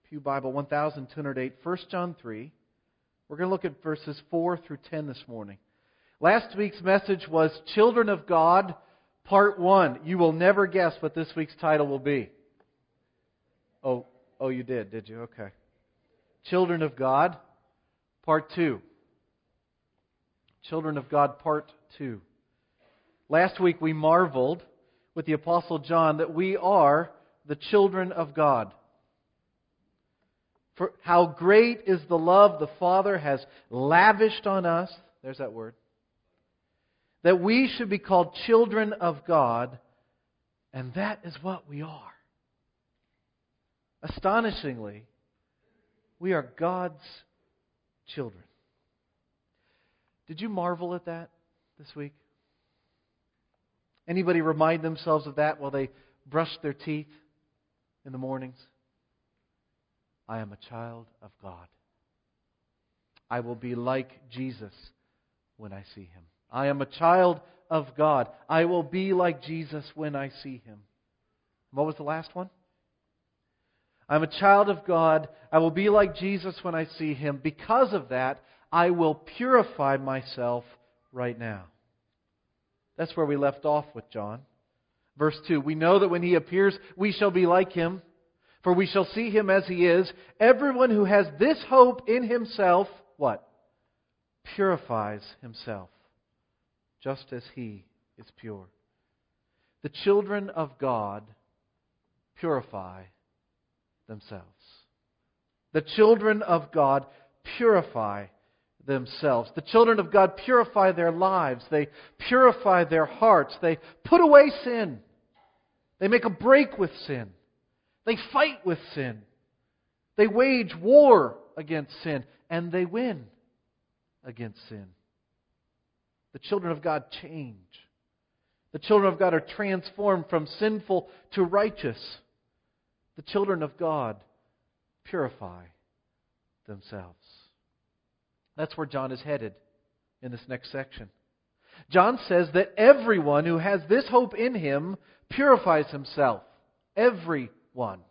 Pew Bible 1208, 1 John 3. We're going to look at verses 4 through 10 this morning. Last week's message was Children of God, Part 1. You will never guess what this week's title will be. Oh, you did you? Okay. Children of God, Part 2. Children of God, Part 2. Last week we marveled with the Apostle John that we are the children of God. For how great is the love the Father has lavished on us, there's that word, that we should be called children of God, and that is what we are. Astonishingly, we are God's children. Did you marvel at that this week? Anybody remind themselves of that while they brush their teeth in the mornings? I am a child of God. I will be like Jesus when I see Him. I am a child of God. I will be like Jesus when I see Him. What was the last one? I'm a child of God. I will be like Jesus when I see Him. Because of that, I will purify myself right now. That's where we left off with John. Verse 2, we know that when He appears, we shall be like Him, for we shall see Him as He is. Everyone who has this hope in himself, what? Purifies himself, just as He is pure. The children of God purify themselves. The children of God purify themselves. The children of God purify their lives. They purify their hearts. They put away sin. They make a break with sin. They fight with sin. They wage war against sin. And they win against sin. The children of God change. The children of God are transformed from sinful to righteous. The children of God purify themselves. That's where John is headed in this next section. John says that everyone who has this hope in him purifies himself. Everyone.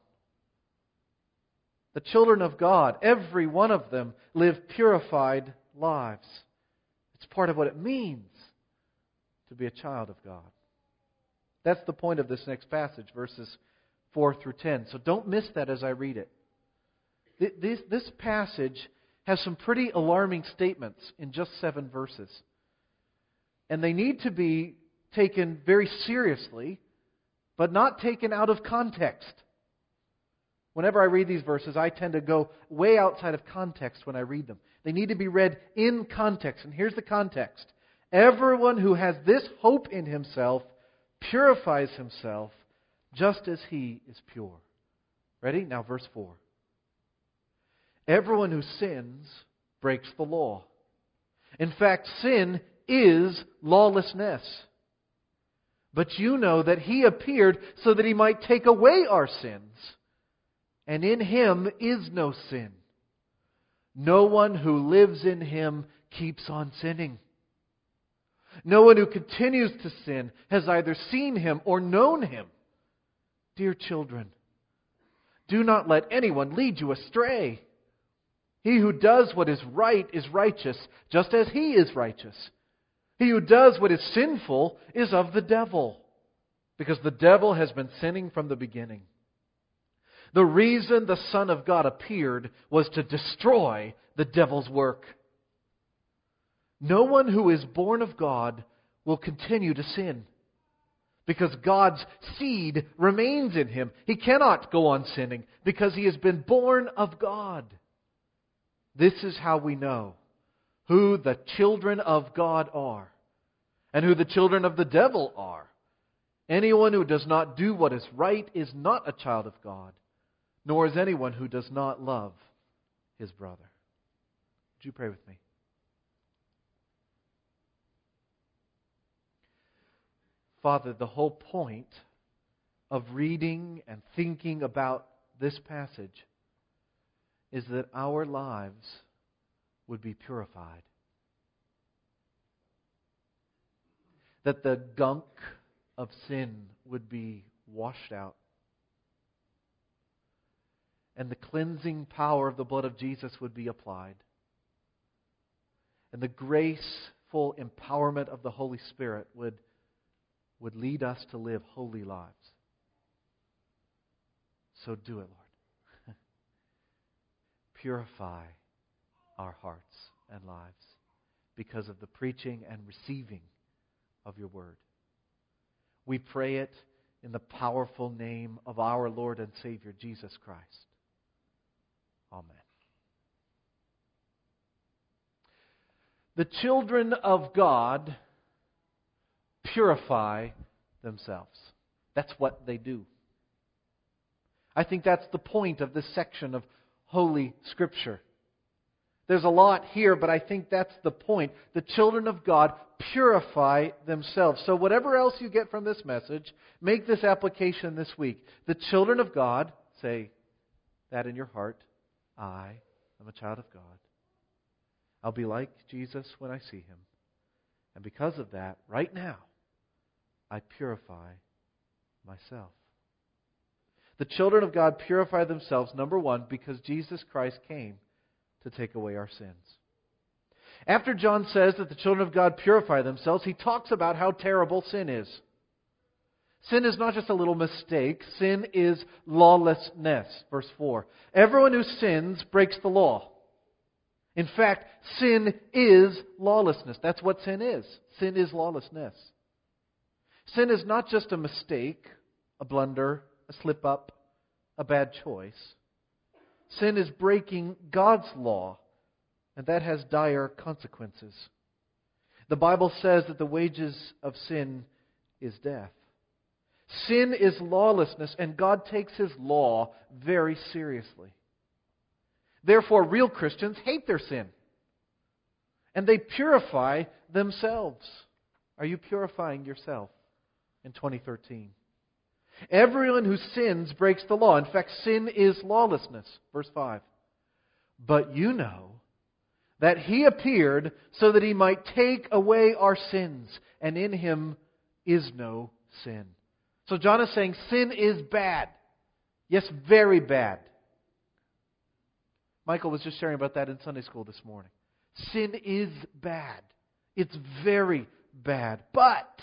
The children of God, every one of them, live purified lives. It's part of what it means to be a child of God. That's the point of this next passage, verses 4 through 10. So don't miss that as I read it. This passage has some pretty alarming statements in just 7 verses. And they need to be taken very seriously, but not taken out of context. Whenever I read these verses, I tend to go way outside of context when I read them. They need to be read in context. And here's the context. Everyone who has this hope in himself purifies himself just as He is pure. Ready? Now verse 4. Everyone who sins breaks the law. In fact, sin is lawlessness. But you know that He appeared so that He might take away our sins. And in Him is no sin. No one who lives in Him keeps on sinning. No one who continues to sin has either seen Him or known Him. Dear children, do not let anyone lead you astray. He who does what is right is righteous, just as He is righteous. He who does what is sinful is of the devil, because the devil has been sinning from the beginning. The reason the Son of God appeared was to destroy the devil's work. No one who is born of God will continue to sin, because God's seed remains in him. He cannot go on sinning because he has been born of God. This is how we know who the children of God are and who the children of the devil are. Anyone who does not do what is right is not a child of God, nor is anyone who does not love his brother. Would you pray with me? Father, the whole point of reading and thinking about this passage is that our lives would be purified. That the gunk of sin would be washed out. and the cleansing power of the blood of Jesus would be applied. And the graceful empowerment of the Holy Spirit would lead us to live holy lives. So do it, Lord. Purify our hearts and lives because of the preaching and receiving of your word. We pray it in the powerful name of our Lord and Savior, Jesus Christ. Amen. The children of God purify themselves. That's what they do. I think that's the point of this section of Holy Scripture. There's a lot here, but I think that's the point. The children of God purify themselves. So whatever else you get from this message, make this application this week. The children of God, say that in your heart, I am a child of God. I'll be like Jesus when I see Him. And because of that, right now, I purify myself. The children of God purify themselves, number one, because Jesus Christ came to take away our sins. After John says that the children of God purify themselves, he talks about how terrible sin is. Sin is not just a little mistake. Sin is lawlessness. Verse 4. Everyone who sins breaks the law. In fact, sin is lawlessness. That's what sin is. Sin is lawlessness. Sin is not just a mistake, a blunder, a slip-up, a bad choice. Sin is breaking God's law, and that has dire consequences. The Bible says that the wages of sin is death. Sin is lawlessness, and God takes His law very seriously. Therefore, real Christians hate their sin, and they purify themselves. Are you purifying yourself in 2013? Everyone who sins breaks the law. In fact, sin is lawlessness. Verse 5. But you know that He appeared so that He might take away our sins, and in Him is no sin. So John is saying sin is bad. Yes, very bad. Michael was just sharing about that in Sunday school this morning. Sin is bad. It's very bad. But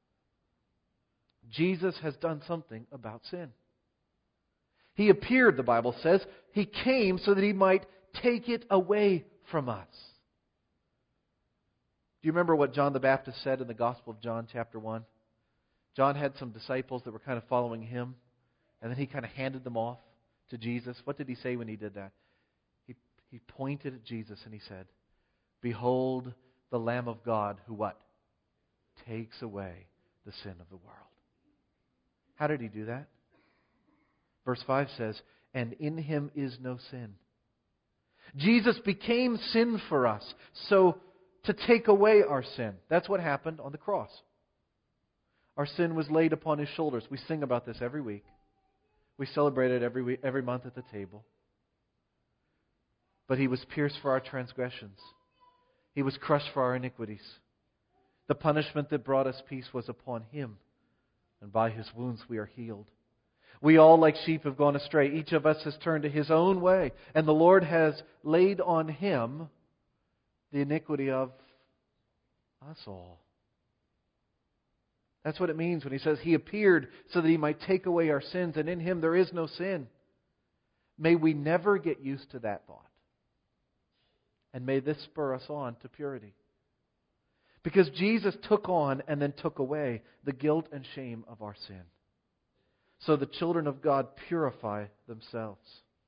Jesus has done something about sin. He appeared, the Bible says. He came so that He might take it away from us. Do you remember what John the Baptist said in the Gospel of John, chapter 1? John had some disciples that were kind of following him, and then he kind of handed them off to Jesus. What did he say when he did that? He pointed at Jesus and he said, "Behold the Lamb of God who what? Takes away the sin of the world." How did He do that? Verse 5 says, "And in Him is no sin." Jesus became sin for us, so to take away our sin. That's what happened on the cross. Our sin was laid upon His shoulders. We sing about this every week. We celebrate it every week, every month at the table. But He was pierced for our transgressions. He was crushed for our iniquities. The punishment that brought us peace was upon Him, and by His wounds we are healed. We all like sheep have gone astray. Each of us has turned to his own way, and the Lord has laid on Him the iniquity of us all. That's what it means when He says He appeared so that He might take away our sins, and in Him there is no sin. May we never get used to that thought. And may this spur us on to purity. Because Jesus took on and then took away the guilt and shame of our sin. So the children of God purify themselves.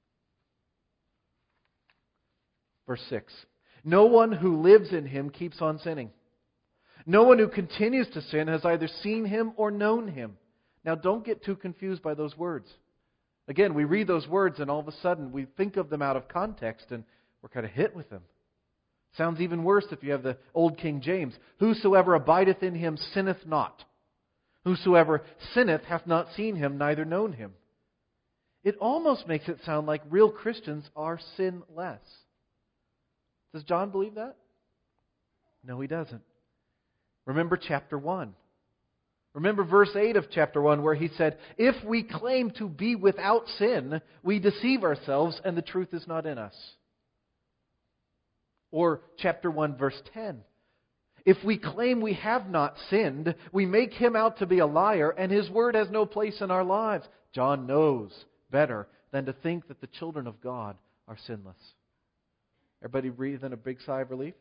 Verse 6. No one who lives in Him keeps on sinning. No one who continues to sin has either seen Him or known Him. Now don't get too confused by those words. Again, we read those words and all of a sudden we think of them out of context and we're kind of hit with them. Sounds even worse if you have the old King James. Whosoever abideth in Him sinneth not. Whosoever sinneth hath not seen Him, neither known Him. It almost makes it sound like real Christians are sinless. Does John believe that? No, he doesn't. Remember chapter 1. Remember verse 8 of chapter 1 where he said, "If we claim to be without sin, we deceive ourselves and the truth is not in us." Or chapter 1 verse 10, "If we claim we have not sinned, we make Him out to be a liar and His word has no place in our lives." John knows better than to think that the children of God are sinless. Everybody breathing a big sigh of relief?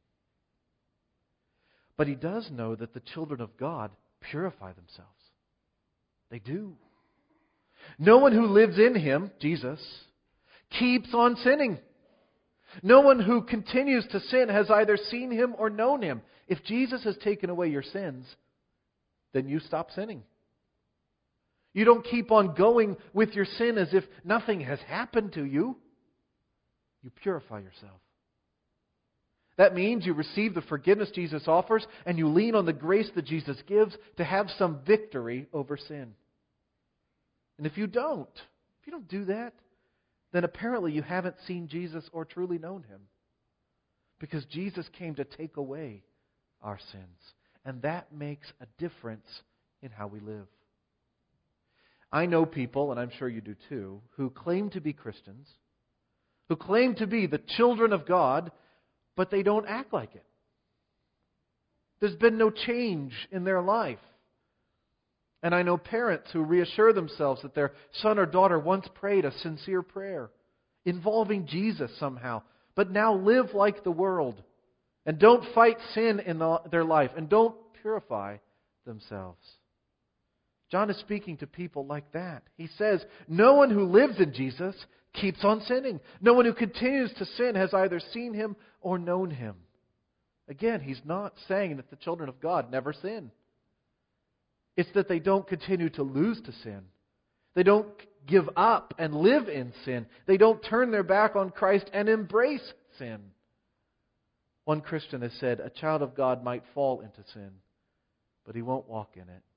But he does know that the children of God purify themselves. They do. No one who lives in Him, Jesus, keeps on sinning. No one who continues to sin has either seen Him or known Him. If Jesus has taken away your sins, then you stop sinning. You don't keep on going with your sin as if nothing has happened to you. You purify yourself. That means you receive the forgiveness Jesus offers and you lean on the grace that Jesus gives to have some victory over sin. And if you don't do that, then apparently you haven't seen Jesus or truly known Him. Because Jesus came to take away our sins. And that makes a difference in how we live. I know people, and I'm sure you do too, who claim to be Christians, who claim to be the children of God, but they don't act like it. There's been no change in their life. And I know parents who reassure themselves that their son or daughter once prayed a sincere prayer involving Jesus somehow, but now live like the world and don't fight sin in their life and don't purify themselves. John is speaking to people like that. He says, no one who lives in Jesus keeps on sinning. No one who continues to sin has either seen Him or known Him. Again, he's not saying that the children of God never sin. It's that they don't continue to lose to sin. They don't give up and live in sin. They don't turn their back on Christ and embrace sin. One Christian has said, a child of God might fall into sin, but he won't walk in it.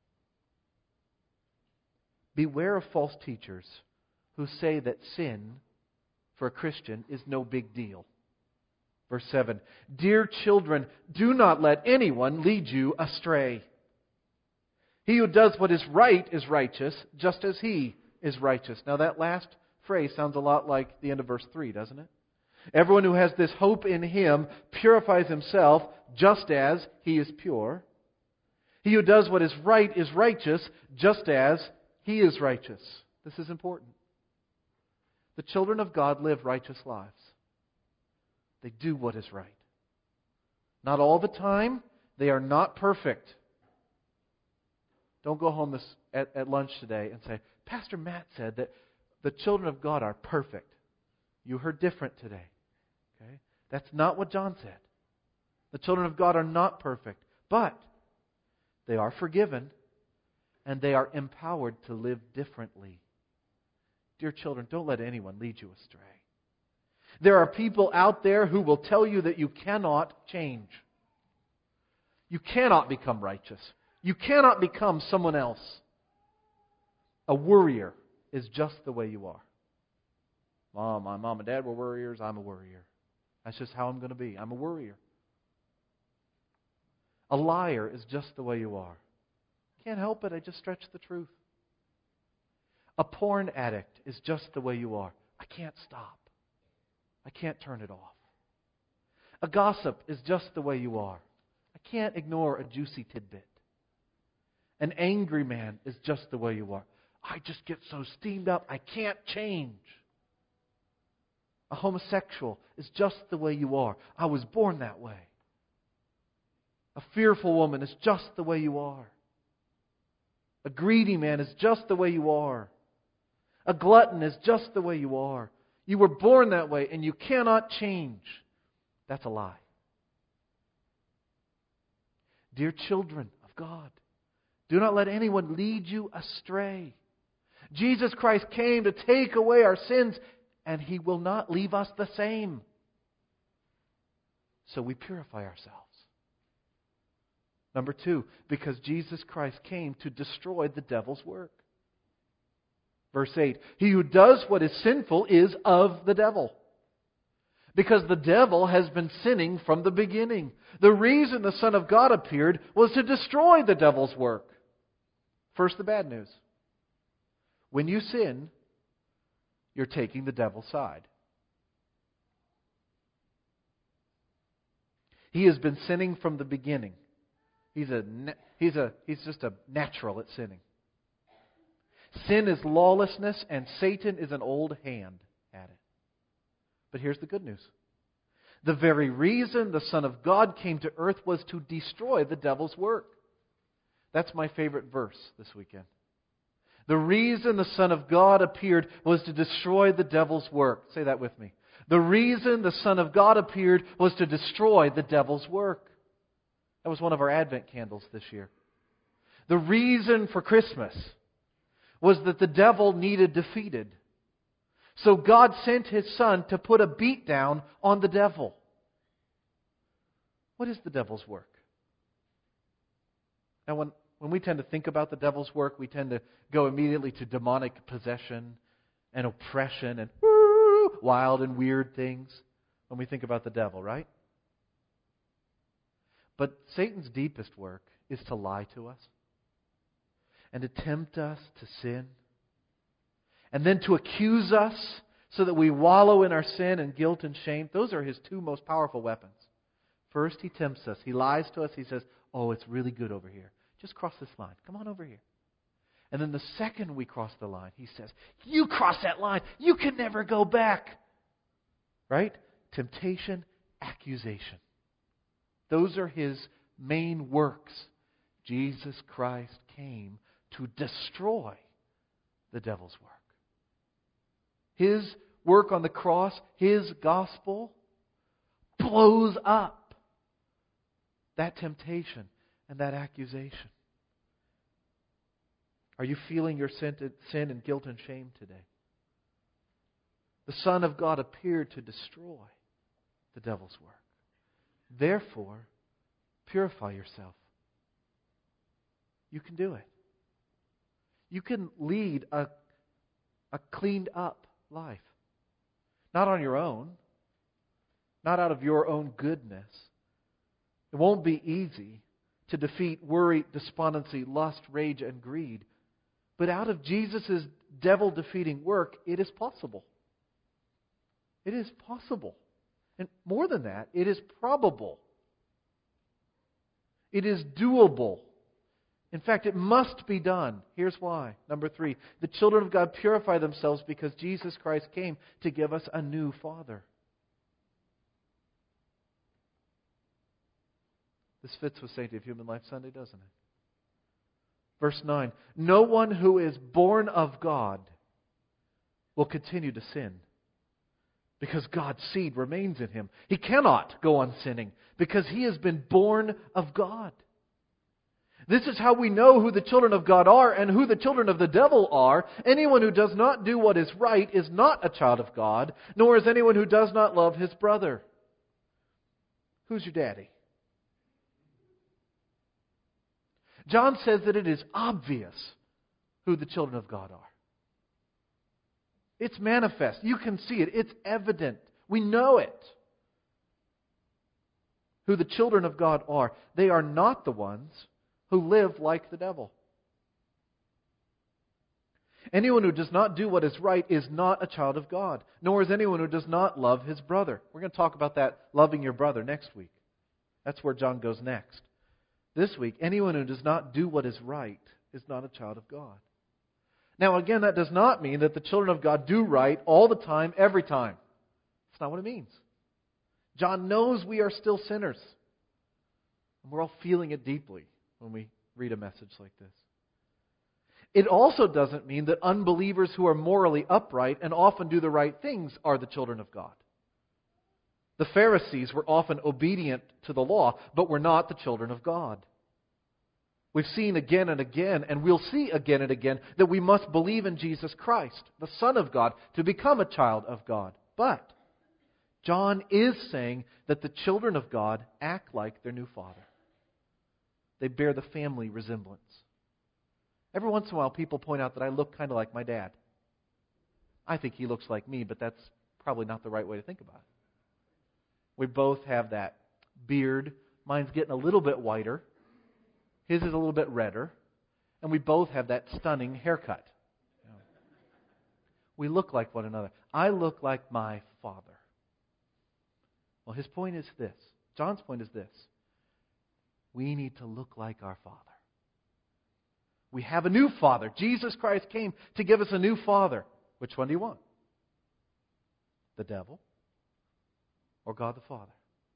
Beware of false teachers who say that sin for a Christian is no big deal. Verse 7, "Dear children, do not let anyone lead you astray. He who does what is right is righteous, just as He is righteous." Now that last phrase sounds a lot like the end of verse 3, doesn't it? "Everyone who has this hope in Him purifies himself just as He is pure. He who does what is right is righteous, just as He is righteous." This is important. The children of God live righteous lives. They do what is right. Not all the time. They are not perfect. Don't go home at lunch today and say, "Pastor Matt said that the children of God are perfect." You heard different today. Okay? That's not what John said. The children of God are not perfect, but they are forgiven and they are empowered to live differently. Dear children, don't let anyone lead you astray. There are people out there who will tell you that you cannot change. You cannot become righteous. You cannot become someone else. A worrier is just the way you are. My mom and dad were worriers. I'm a worrier. That's just how I'm going to be. I'm a worrier. A liar is just the way you are. Can't help it. I just stretch the truth. A porn addict is just the way you are. I can't stop. I can't turn it off. A gossip is just the way you are. I can't ignore a juicy tidbit. An angry man is just the way you are. I just get so steamed up, I can't change. A homosexual is just the way you are. I was born that way. A fearful woman is just the way you are. A greedy man is just the way you are. A glutton is just the way you are. You were born that way and you cannot change. That's a lie. Dear children of God, do not let anyone lead you astray. Jesus Christ came to take away our sins, and He will not leave us the same. So we purify ourselves. Number 2, because Jesus Christ came to destroy the devil's work. Verse 8, he who does what is sinful is of the devil. Because the devil has been sinning from the beginning. The reason the Son of God appeared was to destroy the devil's work. First, the bad news. When you sin, you're taking the devil's side. He has been sinning from the beginning. He's just a natural at sinning. Sin is lawlessness, and Satan is an old hand at it. But here's the good news. The very reason the Son of God came to earth was to destroy the devil's work. That's my favorite verse this weekend. The reason the Son of God appeared was to destroy the devil's work. Say that with me. The reason the Son of God appeared was to destroy the devil's work. That was one of our Advent candles this year. The reason for Christmas was that the devil needed defeated. So God sent His Son to put a beat down on the devil. What is the devil's work? Now, when we tend to think about the devil's work, we tend to go immediately to demonic possession and oppression and wild and weird things when we think about the devil, right? But Satan's deepest work is to lie to us and to tempt us to sin, and then to accuse us so that we wallow in our sin and guilt and shame. Those are his two most powerful weapons. First, he tempts us. He lies to us. He says, oh, it's really good over here. Just cross this line. Come on over here. And then the second we cross the line, he says, you cross that line. You can never go back. Right? Temptation, accusation. Those are his main works. Jesus Christ came to destroy the devil's work. His work on the cross, His gospel, blows up that temptation and that accusation. Are you feeling your sin and guilt and shame today? The Son of God appeared to destroy the devil's work. Therefore, purify yourself. You can do it. You can lead a cleaned up life. Not on your own. Not out of your own goodness. It won't be easy to defeat worry, despondency, lust, rage, and greed. But out of Jesus' devil-defeating work, it is possible. It is possible. And more than that, it is probable. It is doable. In fact, it must be done. Here's why. Number 3, the children of God purify themselves because Jesus Christ came to give us a new Father. This fits with Sanctity of Human Life Sunday, doesn't it? Verse 9, no one who is born of God will continue to sin because God's seed remains in him. He cannot go on sinning because he has been born of God. This is how we know who the children of God are and who the children of the devil are. Anyone who does not do what is right is not a child of God, nor is anyone who does not love his brother. Who's your daddy? John says that it is obvious who the children of God are. It's manifest. You can see it. It's evident. We know it. Who the children of God are. They are not the ones who live like the devil. Anyone who does not do what is right is not a child of God, nor is anyone who does not love his brother. We're going to talk about that, loving your brother, next week. That's where John goes next. This week, anyone who does not do what is right is not a child of God. Now, again, that does not mean that the children of God do right all the time, every time. That's not what it means. John knows we are still sinners. And we're all feeling it deeply when we read a message like this. It also doesn't mean that unbelievers who are morally upright and often do the right things are the children of God. The Pharisees were often obedient to the law, but were not the children of God. We've seen again and again, and we'll see again and again, that we must believe in Jesus Christ, the Son of God, to become a child of God. But John is saying that the children of God act like their new father. They bear the family resemblance. Every once in a while, people point out that I look kind of like my dad. I think he looks like me, but that's probably not the right way to think about it. We both have that beard. Mine's getting a little bit whiter. His is a little bit redder. and we both have that stunning haircut. We look like one another. I look like my Father. Well, his point is this. John's point is this. We need to look like our Father. We have a new Father. Jesus Christ came to give us a new Father. Which one do you want? The devil or God the Father?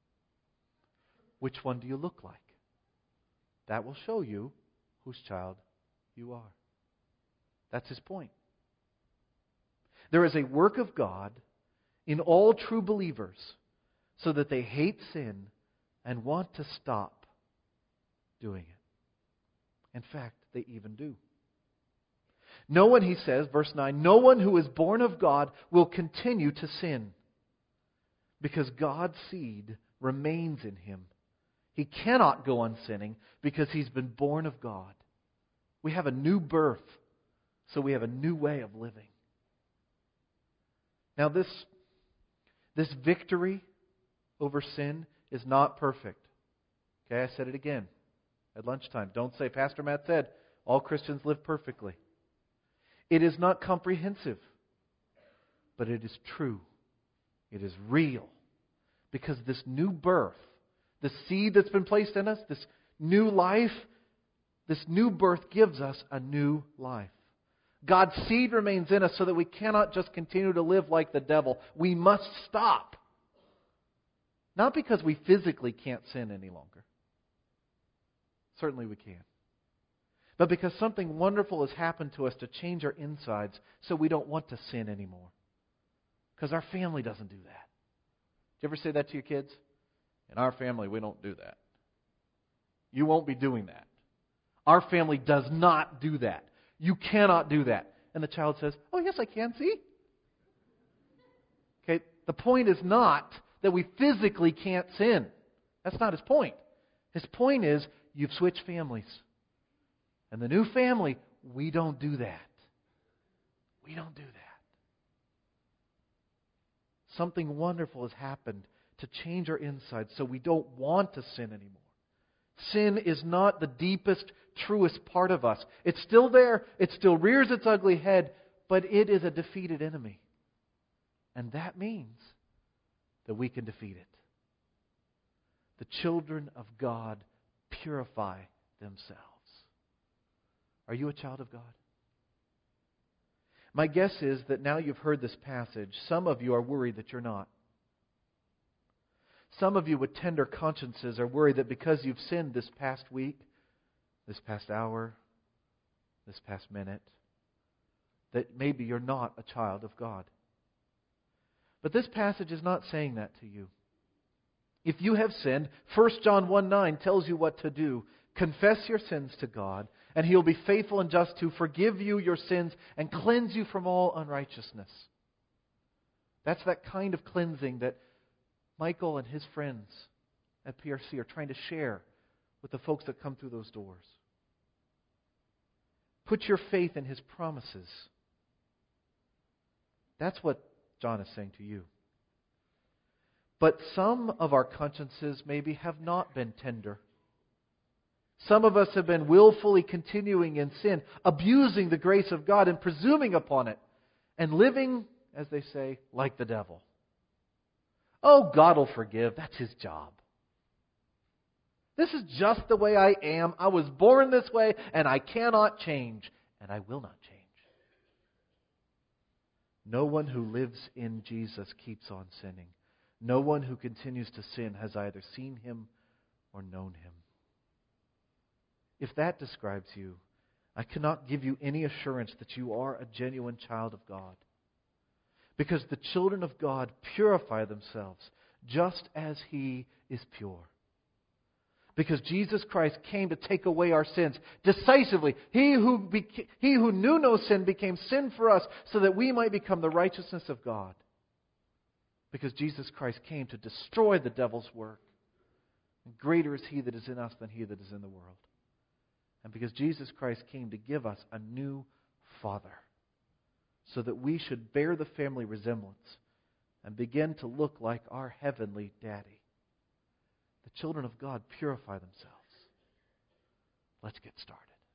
Which one do you look like? That will show you whose child you are. That's his point. There is a work of God in all true believers so that they hate sin and want to stop doing it. In fact, they even do. No one, he says, verse 9, no one who is born of God will continue to sin because God's seed remains in him. He cannot go on sinning because he's been born of God. We have a new birth, so we have a new way of living. Now this victory over sin is not perfect. Okay, I said it again at lunchtime. Don't say, Pastor Matt said, all Christians live perfectly. It is not comprehensive, but it is true. It is real. Because this new birth, the seed that's been placed in us, this new life, this new birth gives us a new life. God's seed remains in us so that we cannot just continue to live like the devil. We must stop. Not because we physically can't sin any longer. Certainly we can. But because something wonderful has happened to us to change our insides so we don't want to sin anymore. Because our family doesn't do that. Do you ever say that to your kids? In our family, we don't do that. You won't be doing that. Our family does not do that. You cannot do that. And the child says, oh, yes, I can, see? Okay, the point is not that we physically can't sin. That's not his point. His point is, you've switched families. And the new family, we don't do that. We don't do that. Something wonderful has happened to change our insides so we don't want to sin anymore. Sin is not the deepest, truest part of us. It's still there. It still rears its ugly head, but it is a defeated enemy. And that means that we can defeat it. The children of God purify themselves. Are you a child of God? My guess is that now you've heard this passage, some of you are worried that you're not. Some of you with tender consciences are worried that because you've sinned this past week, this past hour, this past minute, that maybe you're not a child of God. But this passage is not saying that to you. If you have sinned, 1 John 1:9 tells you what to do. Confess your sins to God, and He'll be faithful and just to forgive you your sins and cleanse you from all unrighteousness. That's that kind of cleansing that Michael and his friends at PRC are trying to share with the folks that come through those doors. Put your faith in His promises. That's what John is saying to you. But some of our consciences maybe have not been tender. Some of us have been willfully continuing in sin, abusing the grace of God and presuming upon it, and living, as they say, like the devil. Oh, God will forgive. That's His job. This is just the way I am. I was born this way, and I cannot change, and I will not change. No one who lives in Jesus keeps on sinning. No one who continues to sin has either seen Him or known Him. If that describes you, I cannot give you any assurance that you are a genuine child of God. Because the children of God purify themselves just as He is pure. Because Jesus Christ came to take away our sins decisively. He who knew no sin became sin for us so that we might become the righteousness of God. Because Jesus Christ came to destroy the devil's work. And greater is He that is in us than he that is in the world. And because Jesus Christ came to give us a new Father, so that we should bear the family resemblance and begin to look like our heavenly Daddy. The children of God purify themselves. Let's get started.